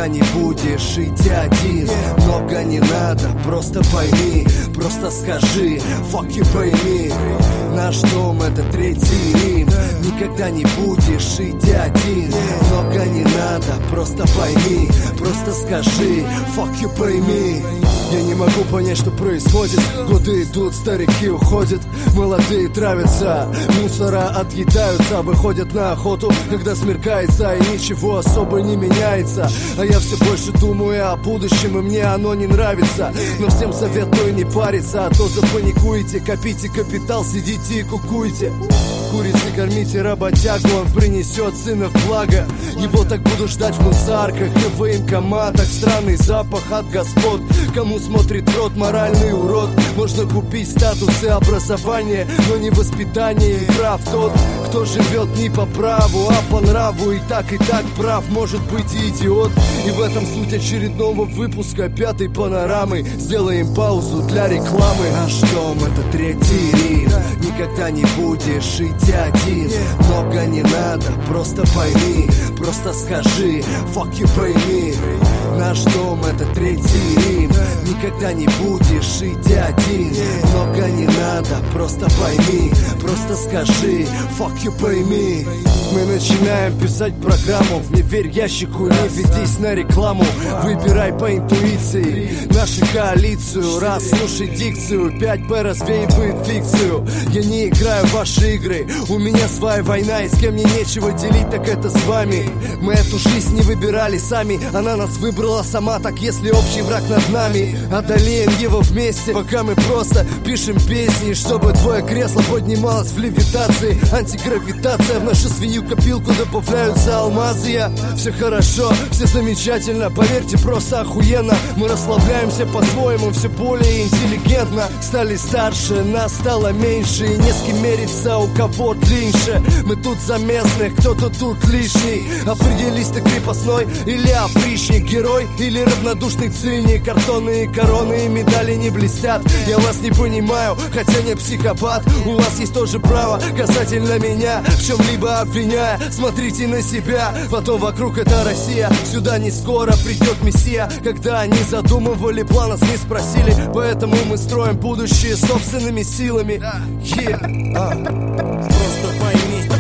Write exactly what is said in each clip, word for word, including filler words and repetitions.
никогда не будешь идти один. Много не надо, просто пойми, просто скажи, fuck you, пойми. Наш дом — это третий Рим. Никогда не будешь идти один. Много не надо, просто пойми, просто скажи, fuck you, пойми. Я не могу понять, что происходит. Годы идут, старики уходят, молодые травятся, мусора отъедаются, выходят на охоту, когда смеркается, и ничего особо не меняется. А я все больше думаю о будущем, и мне оно не нравится. Но всем советую не париться, а то запаникуете. Копите капитал, сидите и кукуйте. Курицы кормите работягу, он принесет сына в благо. Его так буду ждать в мусарках и в военкоматах. Странный запах от господ, кому смотрит рот, моральный урод. Можно купить статус и образование, но не воспитание и прав. Тот, кто живет не по праву, а по нраву, и так, и так прав, может быть и идиот. И в этом суть очередного выпуска пятой панорамы. Сделаем паузу для рекламы. Наш дом — это третий Рим. Никогда не будешь идти один. Много не надо, просто пойми, просто скажи, fuck you, пойми. Наш дом — это третий Рим. Никогда не будешь идти один. Много не надо, просто пойми, просто скажи, fuck you, пойми. Мы начинаем писать программу. Не верь ящику, не ведись на рекламу. Выбирай по интуиции нашу коалицию. Раз, слушай дикцию, пять бэ развеивает фикцию. Я не играю в ваши игры, у меня своя война, и с кем мне нечего делить, так это с вами. Мы эту жизнь не выбирали сами, она нас выбрала сама. Так если общий враг над нами, одолеем его вместе, пока мы просто пишем песни, чтобы твое кресло поднималось в левитации. Антигравитация, в нашу свинью копилку добавляются алмазы. Я... Все хорошо, все замечательно, поверьте, просто охуенно. Мы расслабляемся по-своему, все более интеллигентно. Стали старше, нас стало меньше, и не с кем мериться, у кого длиннее. Мы тут за местных, кто-то тут лишний. Определись, ты крепостной или опричник, герой или равнодушный циник. Картонные короны и медали не блестят. Я вас не понимаю, хотя не психопат. У вас есть тоже право касательно меня в чем-либо обвиняя. Смотрите на себя, потом вокруг это Россия. Сюда не скоро придет мессия. Когда они задумывали план, нас не спросили. Поэтому мы строим будущее собственными силами. Yeah. а. Просто пойми,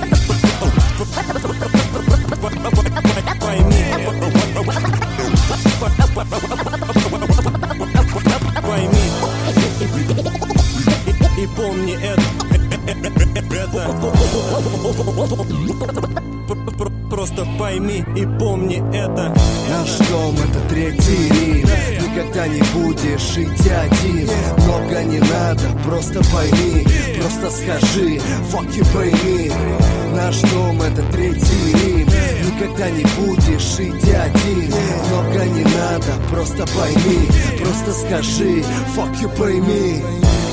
пойми, пойми и помни это. Просто пойми и помни это. Наш дом — это третий Рим. Никогда не будешь идти один. Много не надо, просто пойми, просто скажи, fuck you, пойми. Наш дом — это третий Рим. Никогда не будешь идти один. Много не надо, просто пойми, просто скажи, fuck you, пойми.